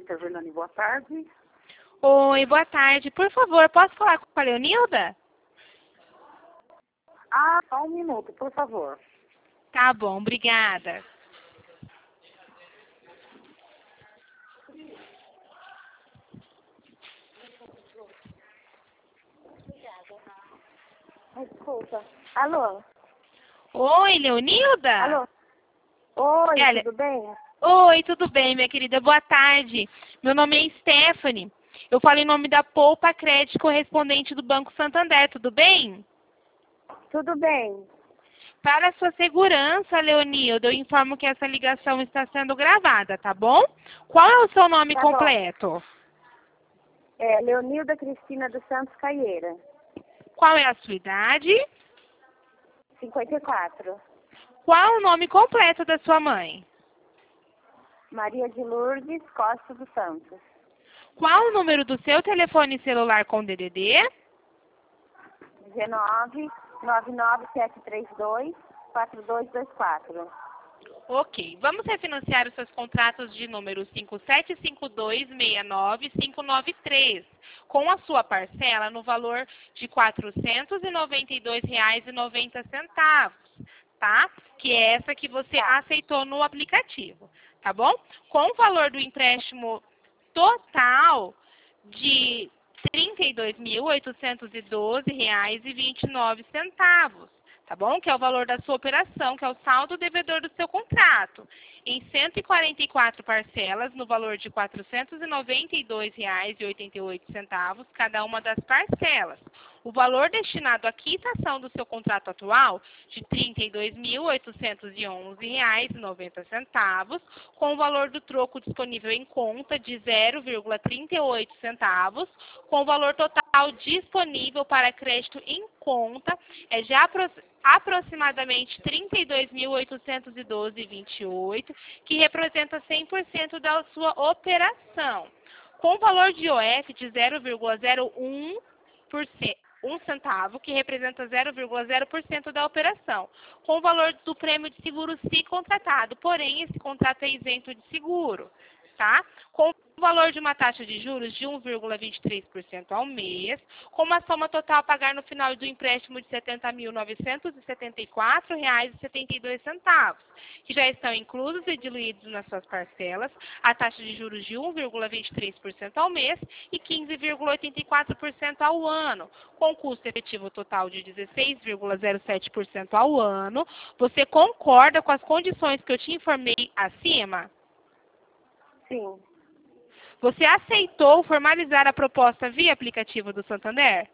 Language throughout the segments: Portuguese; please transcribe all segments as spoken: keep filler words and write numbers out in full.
Rita Vernani, boa tarde. Oi, boa tarde. Por favor, posso falar com a Leonilda? Ah, só um minuto, por favor. Tá bom, obrigada. Ai, desculpa. Alô? Oi, Leonilda? Alô? Oi, Ela- tudo bem? Oi, tudo bem, minha querida? Boa tarde. Meu nome é Stephanie. Eu falo em nome da Poupa Crédito correspondente do Banco Santander, tudo bem? Tudo bem. Para a sua segurança, Leonilda, eu informo que essa ligação está sendo gravada, tá bom? Qual é o seu nome Tá bom. completo? É Leonilda Cristina dos Santos Caieira, Qual é a sua idade? cinquenta e quatro. Qual o nome completo da sua mãe? Maria de Lourdes Costa dos Santos. Qual o número do seu telefone celular com D D D? dezenove, nove nove sete três dois, quatro dois dois quatro. Ok. Vamos refinanciar os seus contratos de número cinco sete cinco dois seis nove cinco nove três, com a sua parcela no valor de quatrocentos e noventa e dois reais e noventa centavos, tá? Que é essa que você Tá. aceitou no aplicativo, tá bom? Com o valor do empréstimo total de trinta e dois mil oitocentos e doze reais e vinte e nove centavos, tá bom? Que é o valor da sua operação, que é o saldo devedor do seu contrato, em cento e quarenta e quatro parcelas, no valor de quatrocentos e noventa e dois reais e oitenta e oito centavos, cada uma das parcelas. O valor destinado à quitação do seu contrato atual, de trinta e dois mil oitocentos e onze reais e noventa centavos, com o valor do troco disponível em conta de zero vírgula trinta e oito centavos, com o valor total disponível para crédito em conta é de apro aproximadamente trinta e dois mil oitocentos e doze reais e vinte e oito centavos, que representa cem por cento da sua operação. Com o valor de I O F de zero vírgula zero um por cento, um centavo, que representa zero vírgula zero por cento da operação, com o valor do prêmio de seguro se contratado, porém esse contrato é isento de seguro, tá? Com o valor de uma taxa de juros de um vírgula vinte e três por cento ao mês, com uma soma total a pagar no final do empréstimo de setenta mil novecentos e setenta e quatro reais e setenta e dois centavos, que já estão inclusos e diluídos nas suas parcelas, a taxa de juros de um vírgula vinte e três por cento ao mês e quinze vírgula oitenta e quatro por cento ao ano, com custo efetivo total de dezesseis vírgula zero sete por cento ao ano. Você concorda com as condições que eu te informei acima? Sim. Você aceitou formalizar a proposta via aplicativo do Santander?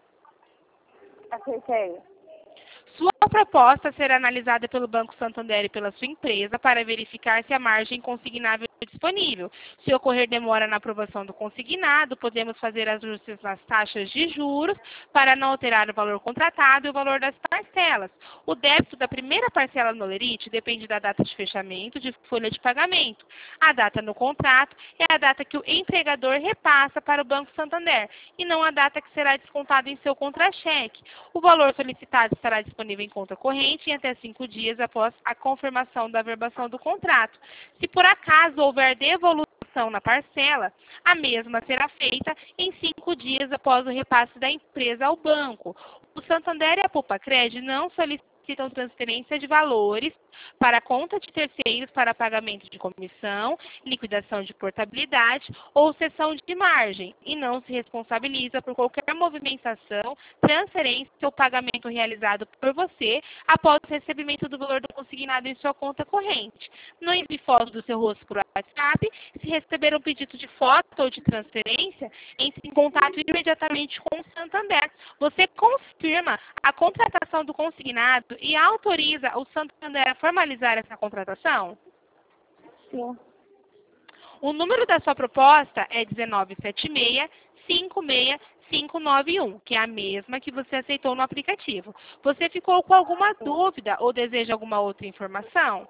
Aceitei. Sua proposta será analisada pelo Banco Santander e pela sua empresa para verificar se a margem consignável é disponível. Se ocorrer demora na aprovação do consignado, podemos fazer ajustes nas taxas de juros para não alterar o valor contratado e o valor das parcelas. O débito da primeira parcela no Lerite depende da data de fechamento de folha de pagamento. A data no contrato é a data que o empregador repassa para o Banco Santander e não a data que será descontada em seu contra-cheque. O valor solicitado estará disponível em conta corrente em até cinco dias após a confirmação da averbação do contrato. Se por acaso houver devolução na parcela, a mesma será feita em cinco dias após o repasse da empresa ao banco. O Santander e a Poupa Crédito não solicitam transferência de valores para a conta de terceiros para pagamento de comissão, liquidação de portabilidade ou cessão de margem e não se responsabiliza por qualquer movimentação, transferência ou pagamento realizado por você após o recebimento do valor do consignado em sua conta corrente. Não envie foto do seu rosto por WhatsApp. Se receber um pedido de foto ou de transferência, entre em contato imediatamente com o Santander. Você confirma a contratação do consignado e autoriza o Santander a formalizar essa contratação? Sim. O número da sua proposta é dezenove setenta e seis, cinquenta e seis, cinco nove um, que é a mesma que você aceitou no aplicativo. Você ficou com alguma dúvida ou deseja alguma outra informação?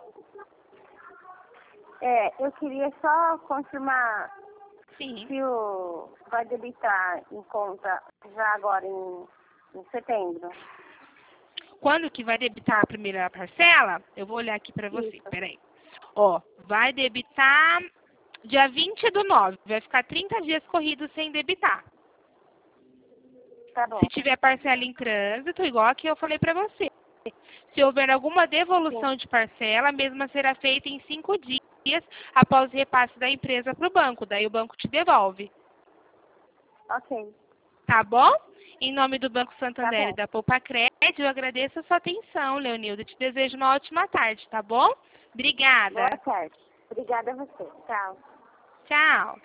É, eu queria só confirmar Sim. se o vai debitar em conta já agora em, em setembro. Quando que vai debitar a primeira parcela? Eu vou olhar aqui para você, Isso. peraí. Ó, vai debitar dia vinte do nove. Vai ficar trinta dias corridos sem debitar. Tá bom. Se tiver parcela em trânsito, igual aqui eu falei para você. Se houver alguma devolução Sim. de parcela, a mesma será feita em cinco dias após o repasse da empresa para o banco. Daí o banco te devolve. Ok. Tá bom? Em nome do Banco Santander Tá e da Poupa Crédito, eu agradeço a sua atenção, Leonilda. Te desejo uma ótima tarde, tá bom? Obrigada. Boa tarde. Obrigada a você. Tchau. Tchau.